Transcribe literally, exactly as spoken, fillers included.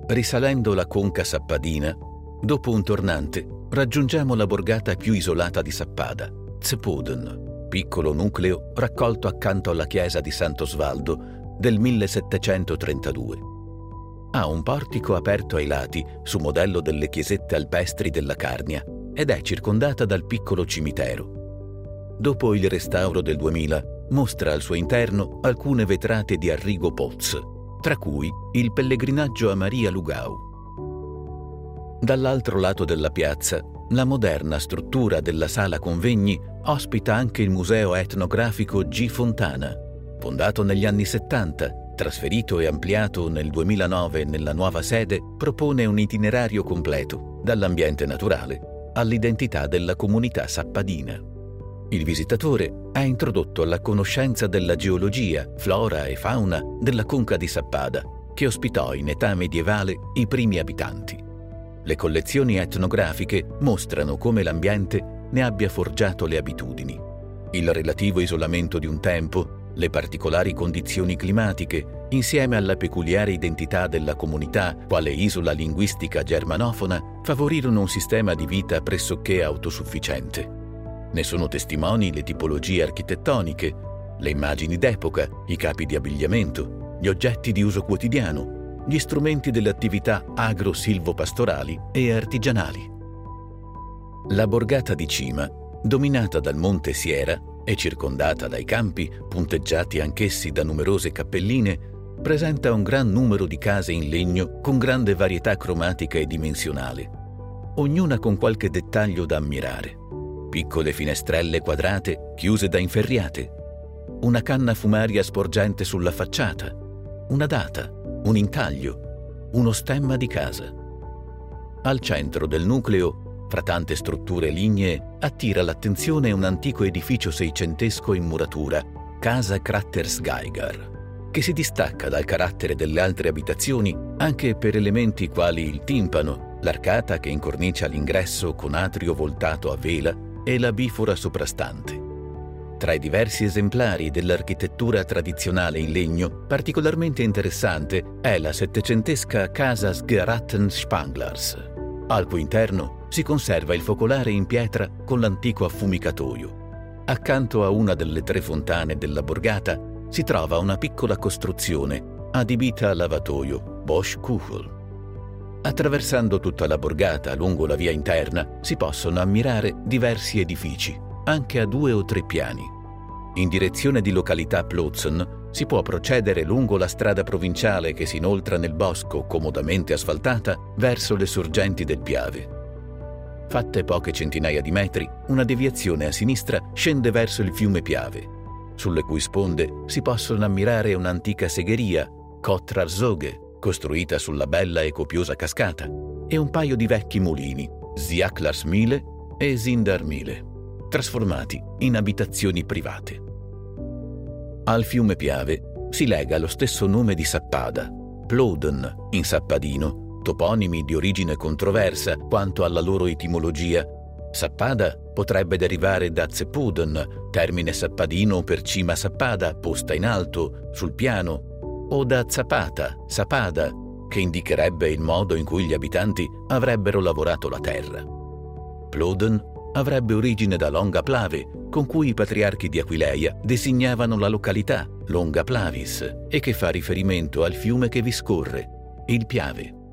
Risalendo la conca sappadina, dopo un tornante raggiungiamo la borgata più isolata di Sappada, Zepodden, piccolo nucleo raccolto accanto alla chiesa di Sant'Osvaldo del millesettecentotrentadue. Ha un portico aperto ai lati su modello delle chiesette alpestri della Carnia ed è circondata dal piccolo cimitero. Dopo il restauro del duemila, mostra al suo interno alcune vetrate di Arrigo Poz, tra cui il pellegrinaggio a Maria Lugau. Dall'altro lato della piazza, la moderna struttura della sala convegni ospita anche il museo etnografico G. Fontana, fondato negli anni settanta, trasferito e ampliato nel duemilanove nella nuova sede, propone un itinerario completo, dall'ambiente naturale all'identità della comunità sappadina. Il visitatore è introdotto alla conoscenza della geologia, flora e fauna della conca di Sappada, che ospitò in età medievale i primi abitanti. Le collezioni etnografiche mostrano come l'ambiente ne abbia forgiato le abitudini. Il relativo isolamento di un tempo, le particolari condizioni climatiche, insieme alla peculiare identità della comunità, quale isola linguistica germanofona, favorirono un sistema di vita pressoché autosufficiente. Ne sono testimoni le tipologie architettoniche, le immagini d'epoca, i capi di abbigliamento, gli oggetti di uso quotidiano, gli strumenti delle attività agro-silvopastorali e artigianali. La borgata di cima, dominata dal monte Siera e circondata dai campi, punteggiati anch'essi da numerose cappelline, presenta un gran numero di case in legno con grande varietà cromatica e dimensionale, ognuna con qualche dettaglio da ammirare. Piccole finestrelle quadrate chiuse da inferriate, una canna fumaria sporgente sulla facciata, una data, un intaglio, uno stemma di casa. Al centro del nucleo, fra tante strutture lignee, attira l'attenzione un antico edificio seicentesco in muratura, Casa Krattersgeiger, che si distacca dal carattere delle altre abitazioni anche per elementi quali il timpano, l'arcata che incornicia l'ingresso con atrio voltato a vela e la bifora soprastante. Tra i diversi esemplari dell'architettura tradizionale in legno, particolarmente interessante è la settecentesca Casa Sgeratten-Spanglers, al cui interno si conserva il focolare in pietra con l'antico affumicatoio. Accanto a una delle tre fontane della borgata si trova una piccola costruzione adibita a lavatoio, Bosch-Kuchel. Attraversando tutta la borgata lungo la via interna si possono ammirare diversi edifici, anche a due o tre piani. In direzione di località Plötzen si può procedere lungo la strada provinciale che si inoltra nel bosco, comodamente asfaltata, verso le sorgenti del Piave. Fatte poche centinaia di metri, una deviazione a sinistra scende verso il fiume Piave, sulle cui sponde si possono ammirare un'antica segheria, Kotrarzoghe, costruita sulla bella e copiosa cascata, e un paio di vecchi mulini, Ziaklarsmile e Zindarmile, trasformati in abitazioni private. Al fiume Piave si lega lo stesso nome di Sappada, Plöden in sappadino, toponimi di origine controversa quanto alla loro etimologia. Sappada potrebbe derivare da Zepodden, termine sappadino per cima Sappada, posta in alto, sul piano, o da Zapata, Sapada, che indicherebbe il modo in cui gli abitanti avrebbero lavorato la terra. Plöden avrebbe origine da Longa Plave, con cui i patriarchi di Aquileia designavano la località, Longa Plavis, e che fa riferimento al fiume che vi scorre, il Piave.